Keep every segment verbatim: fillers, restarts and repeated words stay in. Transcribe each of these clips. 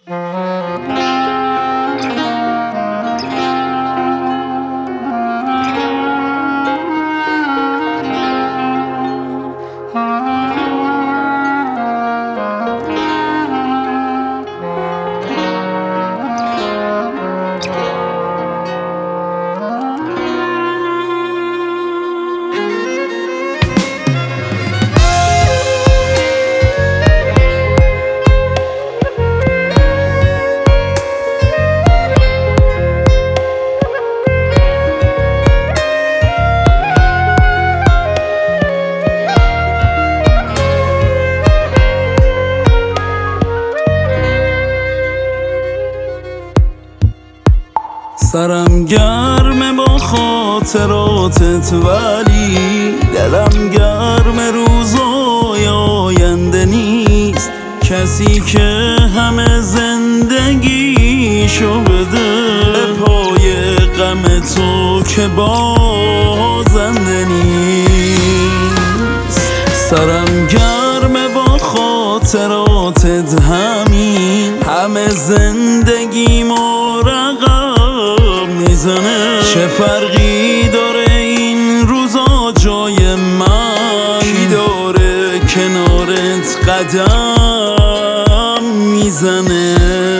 سرم گرمه با خاطراتت ولی دلم گرم روزای آینده نیست. کسی که همه زندگیشو بده پای غم تو که بازنده نیست. سرم گرمه با خاطراتت همین همه زندگیمو رقم میزنه. چه فرقی داره این روزا جای من؟ کی داره کنارت قدم میزنه؟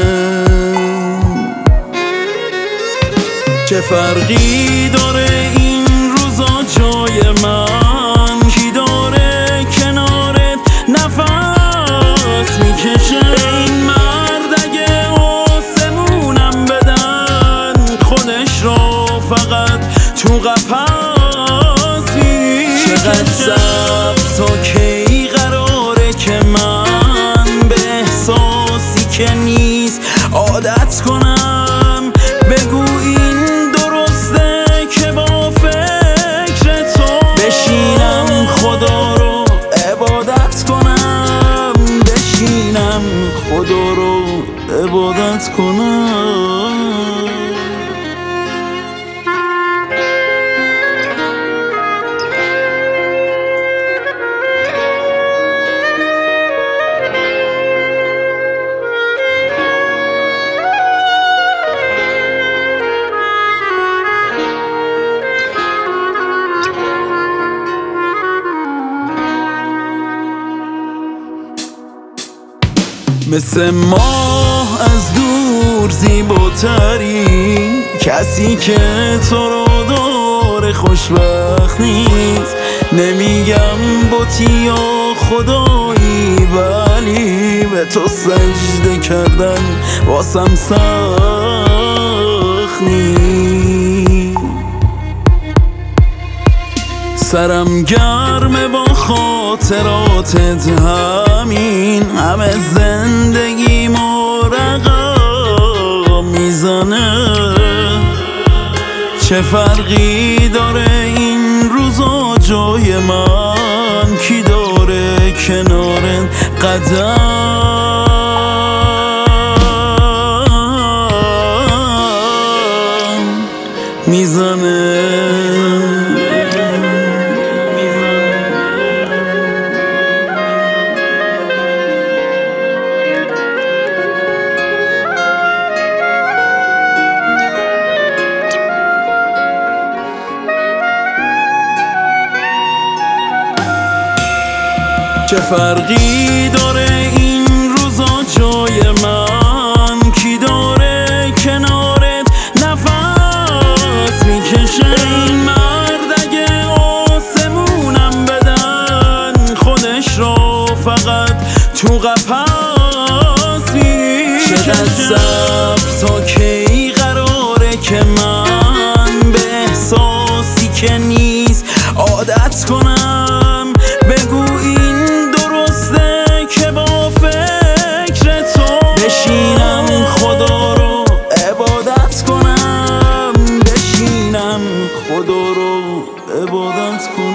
چه فرقی داره این روزا جای من؟ کی داره کنارت نفس میکشه؟ این مرد اگه آسمونم بدن خودش رو فقط تو قفس میکشه. چقدر صبر تا کی قراره که من به احساسی که نیست عادت کنم؟ بگو این درسته که با فکر تو بشینم خدا رو عبادت کنم؟ بشینم خدا رو عبادت کنم؟ مثل ماه از دور زیباتری، کسی که تو رو داره خوشبخت نیست. نمیگم بتی یا خدایی ولی به تو سجده کردن واسم سخت نیست. سرم گرمه با خاطراتت همین همه زندگیمو رقم میزنه. چه فرقی داره این روزا جای من؟ کی داره کنارت قدم میزنه؟ چه فرقی داره این روزا جای من؟ کی داره کنارت نفس میکشه؟ این مرد اگه آسمونم بدن خودش رو فقط تو قفس میکشه. چقدر صبر تا کی قراره که من به احساسی که نیست عادت کنم؟ بگو این درسته که با فکر تو بشینم خدا رو عبادت کنم؟ بشینم خدا رو عبادت کنم؟